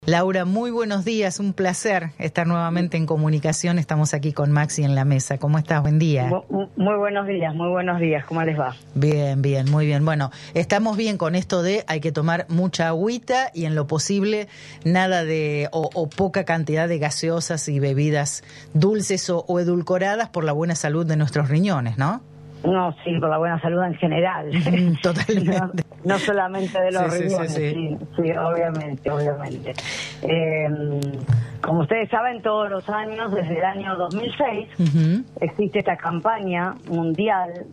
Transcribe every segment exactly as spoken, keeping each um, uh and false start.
Laura, muy buenos días, un placer estar nuevamente en comunicación. Estamos aquí con Maxi en la mesa. ¿Cómo estás? Buen día. Muy, muy buenos días, muy buenos días. ¿Cómo les va? Bien, bien, muy bien. Bueno, estamos bien con esto de hay que tomar mucha agüita y en lo posible nada de o, o poca cantidad de gaseosas y bebidas dulces o, o edulcoradas por la buena salud de nuestros riñones, ¿no? No, sí, por la buena salud en general. Totalmente. No, no solamente de los sí, riñones, sí, sí, sí, sí, obviamente, obviamente. Eh, como ustedes saben, todos los años, desde el año dos mil seis, uh-huh. existe esta campaña mundial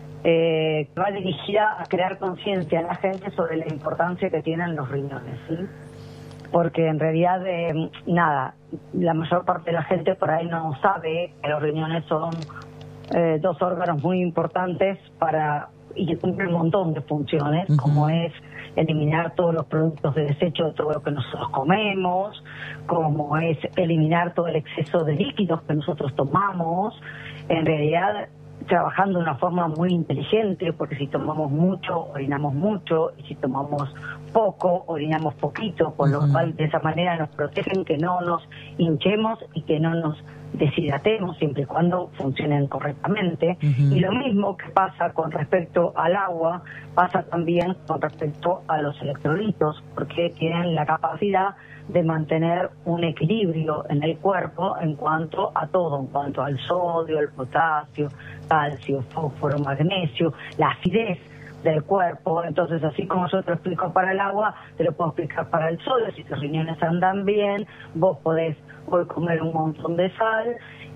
eh, que va dirigida a crear conciencia en la gente sobre la importancia que tienen los riñones, ¿sí? Porque en realidad, eh, nada, la mayor parte de la gente por ahí no sabe que los riñones son Eh, dos órganos muy importantes para y que cumplen un montón de funciones, uh-huh. como es eliminar todos los productos de desecho de todo lo que nosotros comemos, como es eliminar todo el exceso de líquidos que nosotros tomamos, en realidad trabajando de una forma muy inteligente, porque si tomamos mucho, orinamos mucho, y si tomamos poco, orinamos poquito, con uh-huh. lo cual de esa manera nos protegen que no nos hinchemos y que no nos deshidratemos siempre y cuando funcionen correctamente. Uh-huh. Y lo mismo que pasa con respecto al agua, pasa también con respecto a los electrolitos, porque tienen la capacidad de mantener un equilibrio en el cuerpo en cuanto a todo, en cuanto al sodio, el potasio, calcio, fósforo, magnesio, la acidez del cuerpo. Entonces, así como yo te lo explico para el agua, te lo puedo explicar para el sodio. Si tus riñones andan bien, vos podés hoy comer un montón de sal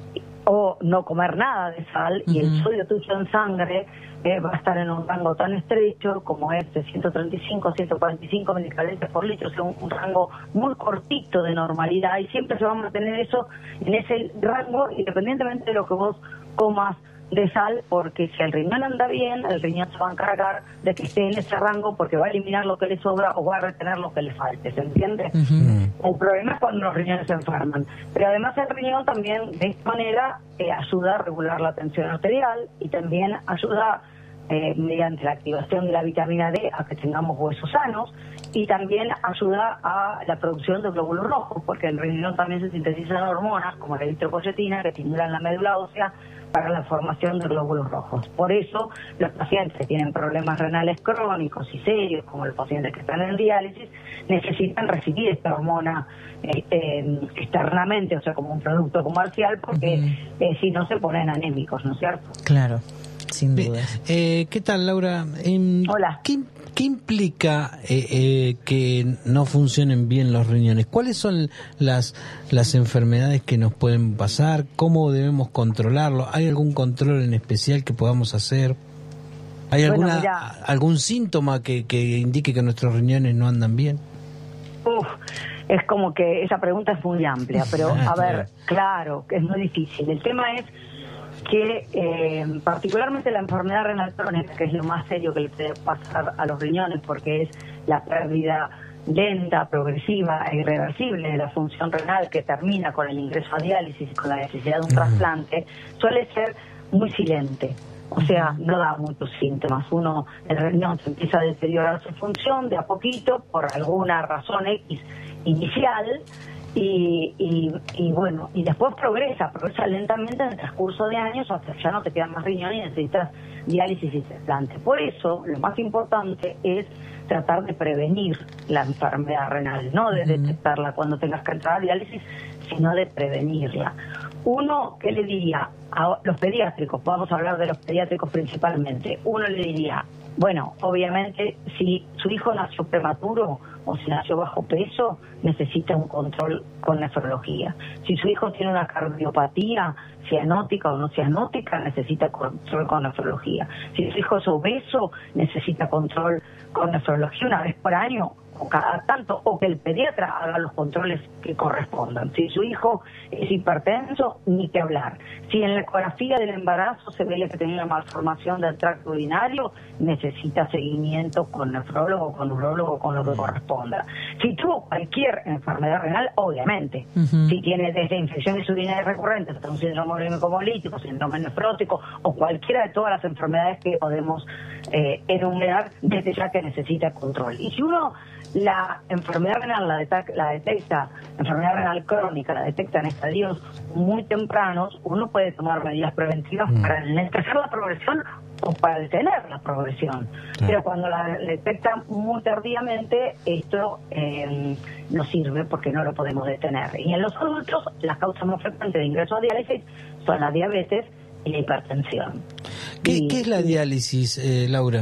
o no comer nada de sal, uh-huh. y el sodio tuyo en sangre eh, va a estar en un rango tan estrecho como es de ciento treinta y cinco a ciento cuarenta y cinco milicalorías por litro, o sea, un, un rango muy cortito de normalidad, y siempre se va a mantener eso en ese rango independientemente de lo que vos comas de sal, porque si el riñón anda bien, el riñón se va a encargar de que esté en ese rango, porque va a eliminar lo que le sobra o va a retener lo que le falte, ¿se entiende? Uh-huh. El problema es cuando los riñones se enferman, pero además el riñón también de esta manera eh, ayuda a regular la tensión arterial y también ayuda eh, mediante la activación de la vitamina D a que tengamos huesos sanos, y también ayuda a la producción de glóbulos rojos, porque en el riñón también se sintetizan hormonas como la eritropoyetina que estimulan la médula ósea para la formación de glóbulos rojos. Por eso, los pacientes que tienen problemas renales crónicos y serios, como los pacientes que están en diálisis, necesitan recibir esta hormona eh, eh, externamente, o sea, como un producto comercial, porque uh-huh. eh, si no se ponen anémicos, ¿no es cierto? Claro, sin duda. Eh, ¿Qué tal, Laura? Eh, Hola. ¿Qué, qué implica eh, eh, que no funcionen bien los riñones? ¿Cuáles son las las enfermedades que nos pueden pasar? ¿Cómo debemos controlarlo? ¿Hay algún control en especial que podamos hacer? ¿Hay alguna bueno, mira, algún síntoma que, que indique que nuestros riñones no andan bien? Uf, es como que esa pregunta es muy amplia, pero a ver, claro, que es muy difícil. El tema es que eh, particularmente la enfermedad renal crónica, que es lo más serio que le puede pasar a los riñones, porque es la pérdida lenta, progresiva e irreversible de la función renal que termina con el ingreso a diálisis y con la necesidad de un trasplante, suele ser muy silente. O sea, no da muchos síntomas. Uno, el riñón se empieza a deteriorar su función de a poquito por alguna razón X inicial, Y, y, y bueno, y después progresa, progresa lentamente en el transcurso de años hasta que ya no te quedan más riñones y necesitas diálisis y trasplante. Por eso, lo más importante es tratar de prevenir la enfermedad renal, no de detectarla cuando tengas que entrar a diálisis, sino de prevenirla. Uno, ¿qué le diría a los pediátricos? Vamos a hablar de los pediátricos principalmente. Uno le diría, bueno, obviamente, si su hijo nació prematuro o si nació bajo peso, necesita un control con nefrología. Si su hijo tiene una cardiopatía cianótica o no cianótica, necesita control con nefrología. Si su hijo es obeso, necesita control con nefrología una vez por año o cada tanto, o que el pediatra haga los controles que correspondan. Si su hijo es hipertenso, ni que hablar. Si en la ecografía del embarazo se veía que tenía una malformación del tracto urinario, necesita seguimiento con nefrólogo, con urólogo, con lo que corresponda. Si tuvo cualquier enfermedad renal, obviamente. Uh-huh. Si tiene desde infecciones urinarias recurrentes hasta un síndrome hemolítico, síndrome nefrótico o cualquiera de todas las enfermedades que podemos eh, enumerar desde ya que necesita control. Y si uno la enfermedad renal la, detecta, la detecta, enfermedad renal crónica, la detecta en estadios muy tempranos, uno puede tomar medidas preventivas mm. para enlazar la progresión o para detener la progresión. Sí. Pero cuando la detectan muy tardíamente, esto eh, no sirve porque no lo podemos detener. Y en los adultos, las causas más frecuentes de ingreso a diálisis son la diabetes y la hipertensión. ¿Qué, y, ¿qué es la diálisis, eh, Laura?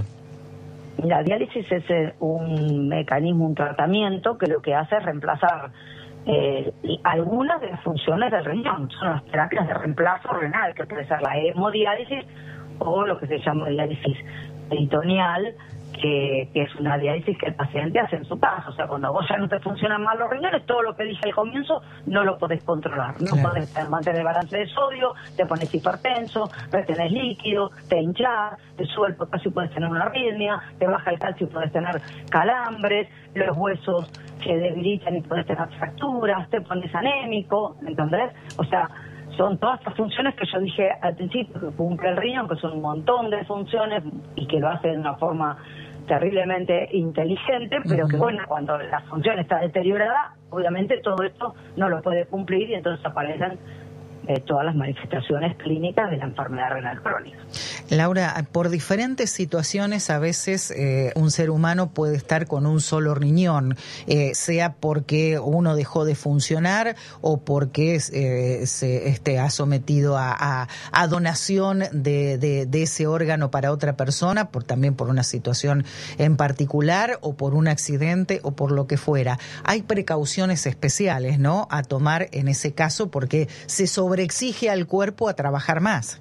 La diálisis es eh, un mecanismo, un tratamiento que lo que hace es reemplazar eh, algunas de las funciones del riñón. Son las terapias de reemplazo renal, que puede ser la hemodiálisis o lo que se llama diálisis peritoneal, que, que es una diálisis que el paciente hace en su casa. O sea, cuando vos ya no te funcionan mal los riñones, todo lo que dije al comienzo no lo podés controlar. No claro. podés mantener el balance de sodio, te pones hipertenso, retenés líquido, te hinchás, te sube el potasio y puedes tener una arritmia, te baja el calcio y puedes tener calambres, los huesos se debilitan y puedes tener fracturas, te pones anémico, ¿entendés? O sea, son todas estas funciones que yo dije al principio que cumple el riñón, que son un montón de funciones y que lo hace de una forma terriblemente inteligente, pero uh-huh. que bueno, cuando la función está deteriorada, obviamente todo esto no lo puede cumplir y entonces aparecen eh, todas las manifestaciones clínicas de la enfermedad renal crónica. Laura, por diferentes situaciones a veces eh, un ser humano puede estar con un solo riñón, eh, sea porque uno dejó de funcionar o porque eh, se este, ha sometido a, a, a donación de, de, de ese órgano para otra persona, por también por una situación en particular o por un accidente o por lo que fuera. Hay precauciones especiales, ¿no?, a tomar en ese caso porque se sobreexige al cuerpo a trabajar más.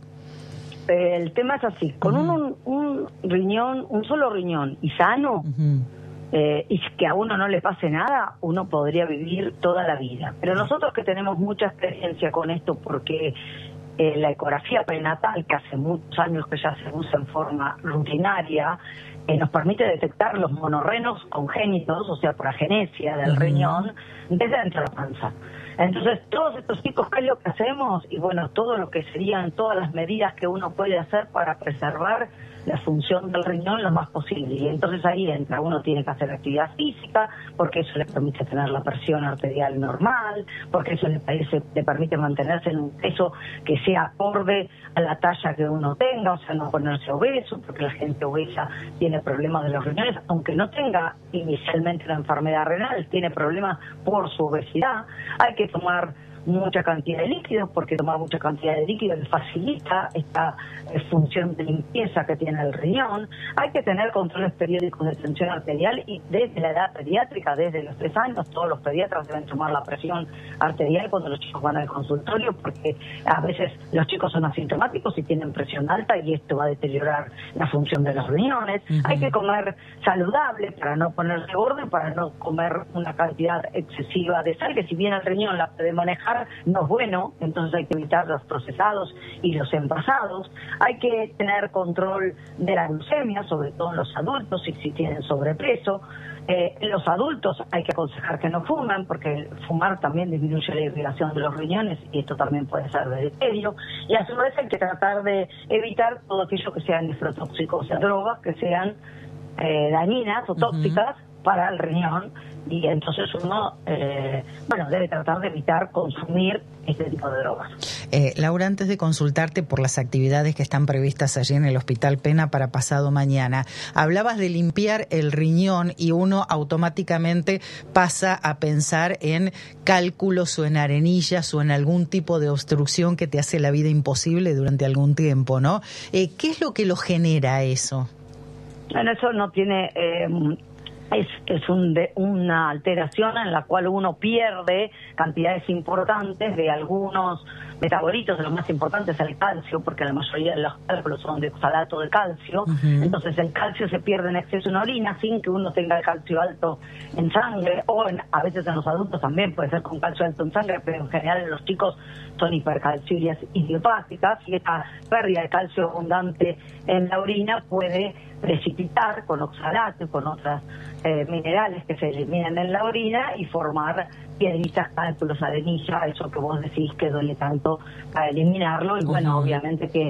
El tema es así, con uh-huh. un, un riñón, un solo riñón y sano, uh-huh. eh, y que a uno no le pase nada, uno podría vivir toda la vida. Pero nosotros que tenemos mucha experiencia con esto, porque eh, la ecografía prenatal, que hace muchos años que ya se usa en forma rutinaria, eh, nos permite detectar los monorrenos congénitos, o sea, por agenesia del uh-huh. riñón, desde dentro de la panza. Entonces, todos estos chicos, ¿qué es lo que hacemos? Y bueno, todo lo que serían todas las medidas que uno puede hacer para preservar la función del riñón lo más posible. Y entonces ahí entra, uno tiene que hacer actividad física, porque eso le permite tener la presión arterial normal, porque eso le, le permite mantenerse en un peso que sea acorde a la talla que uno tenga, o sea, no ponerse obeso, porque la gente obesa tiene problemas de los riñones, aunque no tenga inicialmente una enfermedad renal, tiene problemas por su obesidad. Hay que tomar mucha cantidad de líquidos, porque tomar mucha cantidad de líquidos le facilita esta eh, función de limpieza que tiene el riñón. Hay que tener controles periódicos de tensión arterial y desde la edad pediátrica, desde los tres años, todos los pediatras deben tomar la presión arterial cuando los chicos van al consultorio, porque a veces los chicos son asintomáticos y tienen presión alta y esto va a deteriorar la función de los riñones. Uh-huh. Hay que comer saludable para no ponerse gordo y para no comer una cantidad excesiva de sal, que si bien el riñón la puede manejar, no es bueno, entonces hay que evitar los procesados y los envasados. Hay que tener control de la glucemia, sobre todo en los adultos, y si tienen sobrepeso. Eh, en los adultos hay que aconsejar que no fumen, porque fumar también disminuye la irrigación de los riñones y esto también puede ser deleterio. Y a su vez hay que tratar de evitar todo aquello que sean nefrotóxicos, o sea, drogas que sean eh, dañinas o tóxicas uh-huh. para el riñón. Y entonces uno, eh, bueno, debe tratar de evitar consumir este tipo de drogas. Eh, Laura, antes de consultarte por las actividades que están previstas allí en el Hospital Pena para pasado mañana, hablabas de limpiar el riñón y uno automáticamente pasa a pensar en cálculos o en arenillas o en algún tipo de obstrucción que te hace la vida imposible durante algún tiempo, ¿no? Eh, ¿Qué es lo que lo genera eso? Bueno, eso no tiene... Eh, Es, es un de, una alteración en la cual uno pierde cantidades importantes de algunos metabolitos, de los más importantes el calcio, porque la mayoría de los cálculos son de oxalato de calcio. Uh-huh. Entonces el calcio se pierde en exceso en orina sin que uno tenga el calcio alto en sangre, o en, a veces en los adultos también puede ser con calcio alto en sangre, pero en general en los chicos son hipercalciurias idiopáticas, y esta pérdida de calcio abundante en la orina puede precipitar con oxalato y con otras eh, minerales que se eliminan en la orina y formar piedritas, cálculos, arenilla, eso que vos decís que duele tanto para eliminarlo. Y bueno, uh-huh. obviamente que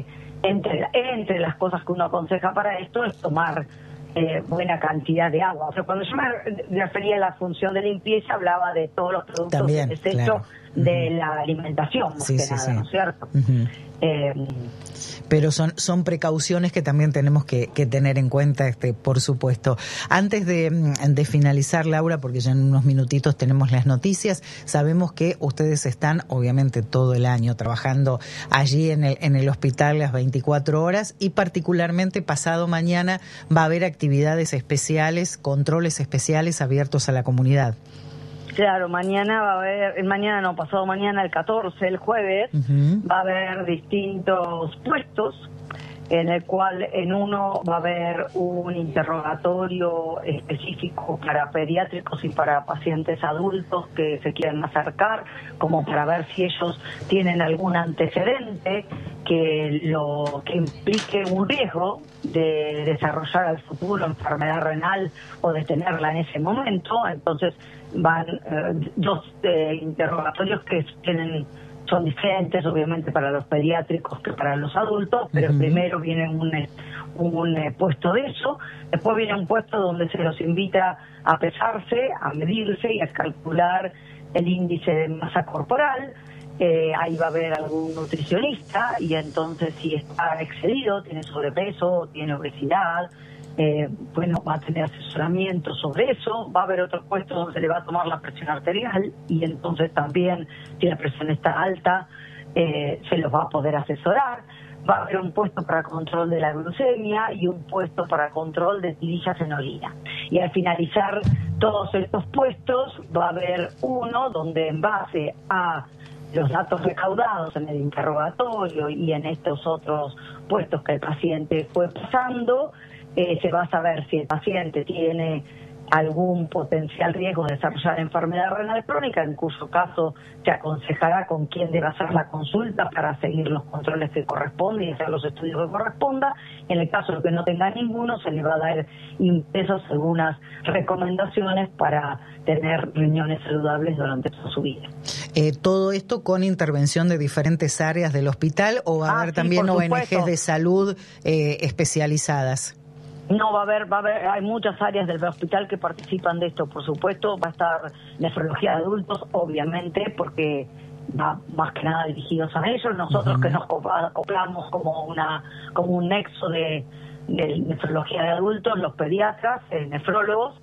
entre, entre las cosas que uno aconseja para esto es tomar eh, buena cantidad de agua. O sea, cuando yo me refería a la función de limpieza, hablaba de todos los productos También, de desecho claro. de uh-huh. la alimentación, más sí, que sí, nada, sí. ¿no es cierto? Uh-huh. Eh, Pero son, son precauciones que también tenemos que, que tener en cuenta, este, por supuesto. Antes de, de finalizar, Laura, porque ya en unos minutitos tenemos las noticias, sabemos que ustedes están, obviamente, todo el año trabajando allí en el, en el hospital las veinticuatro horas y particularmente pasado mañana va a haber actividades especiales, controles especiales abiertos a la comunidad. Claro, mañana va a haber, mañana no, pasado mañana, el catorce, el jueves, uh-huh. va a haber distintos puestos, en el cual en uno va a haber un interrogatorio específico para pediátricos y para pacientes adultos que se quieran acercar, como para ver si ellos tienen algún antecedente que lo que implique un riesgo de desarrollar al futuro enfermedad renal o de tenerla en ese momento. Entonces van eh, dos eh, interrogatorios que tienen son diferentes, obviamente, para los pediátricos que para los adultos, pero uh-huh. primero viene un, un, un puesto de eso, después viene un puesto donde se los invita a pesarse, a medirse y a calcular el índice de masa corporal. Eh, ahí va a haber algún nutricionista y entonces si está excedido, tiene sobrepeso, tiene obesidad, Eh, bueno, va a tener asesoramiento sobre eso. Va a haber otro puesto donde se le va a tomar la presión arterial y entonces también, si la presión está alta, eh, se los va a poder asesorar. Va a haber un puesto para control de la glucemia y un puesto para control de tirillas en orina. Y al finalizar todos estos puestos va a haber uno donde, en base a los datos recaudados en el interrogatorio y en estos otros puestos que el paciente fue pasando, Eh, se va a saber si el paciente tiene algún potencial riesgo de desarrollar enfermedad renal crónica, en cuyo caso se aconsejará con quién debe hacer la consulta para seguir los controles que corresponden y hacer los estudios que corresponda. En el caso de que no tenga ninguno, se le va a dar impresos algunas recomendaciones para tener riñones saludables durante toda su vida. Eh, ¿Todo esto con intervención de diferentes áreas del hospital o va a ah, haber sí, también O N supuesto. Ges de salud eh, especializadas? No, va a haber, va a haber, hay muchas áreas del hospital que participan de esto, por supuesto. Va a estar nefrología de adultos, obviamente, porque va más que nada dirigidos a ellos. Nosotros uh-huh. que nos acoplamos como una como un nexo de, de nefrología de adultos, los pediatras, eh, nefrólogos.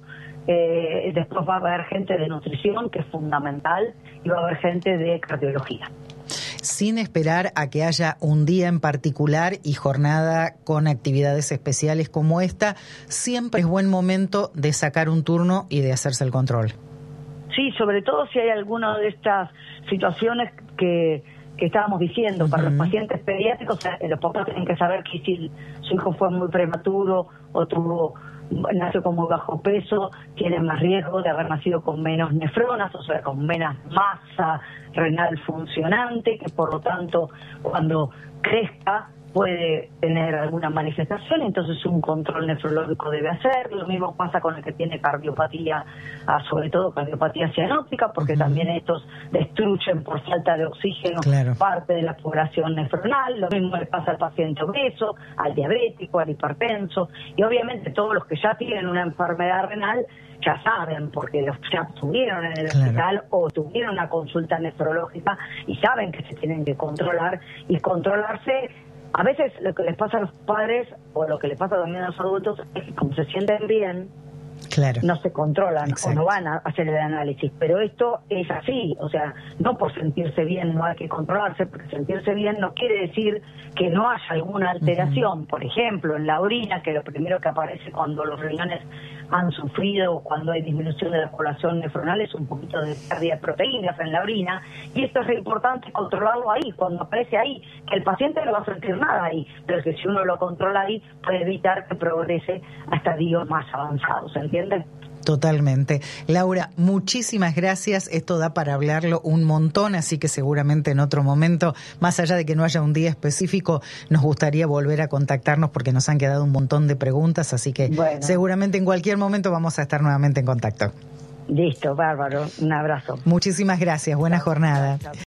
Eh, después va a haber gente de nutrición, que es fundamental, y va a haber gente de cardiología. Sin esperar a que haya un día en particular y jornada con actividades especiales como esta, siempre es buen momento de sacar un turno y de hacerse el control. Sí, sobre todo si hay alguna de estas situaciones que, que estábamos diciendo. Uh-huh. Para los pacientes pediátricos, los papás tienen que saber que si su hijo fue muy prematuro o tuvo nació con muy bajo peso, tiene más riesgo de haber nacido con menos nefronas, o sea, con menos masa renal funcionante, que por lo tanto, cuando crezca, puede tener alguna manifestación, entonces un control nefrológico debe hacer. Lo mismo pasa con el que tiene cardiopatía, sobre todo cardiopatía cianótica, porque uh-huh. también estos destruyen por falta de oxígeno claro. parte de la población nefronal. Lo mismo le pasa al paciente obeso, al diabético, al hipertenso, y obviamente todos los que ya tienen una enfermedad renal ya saben, porque los ya tuvieron en el claro. hospital o tuvieron una consulta nefrológica y saben que se tienen que controlar, y controlarse. A veces lo que les pasa a los padres, o lo que les pasa también a los adultos, es que como se sienten bien, claro. no se controlan. Exacto. O no van a hacer el análisis. Pero esto es así, o sea, no por sentirse bien no hay que controlarse, porque sentirse bien no quiere decir que no haya alguna alteración. Uh-huh. Por ejemplo, en la orina, que lo primero que aparece cuando los riñones han sufrido o cuando hay disminución de la población nefronal es un poquito de pérdida de proteínas en la orina, y esto es importante controlarlo ahí, cuando aparece ahí, que el paciente no va a sentir nada ahí, pero que si uno lo controla ahí puede evitar que progrese a estadios más avanzados, ¿entienden? Totalmente. Laura, muchísimas gracias. Esto da para hablarlo un montón, así que seguramente en otro momento, más allá de que no haya un día específico, nos gustaría volver a contactarnos porque nos han quedado un montón de preguntas, así que bueno. seguramente en cualquier momento vamos a estar nuevamente en contacto. Listo, bárbaro. Un abrazo. Muchísimas gracias. Buena jornada.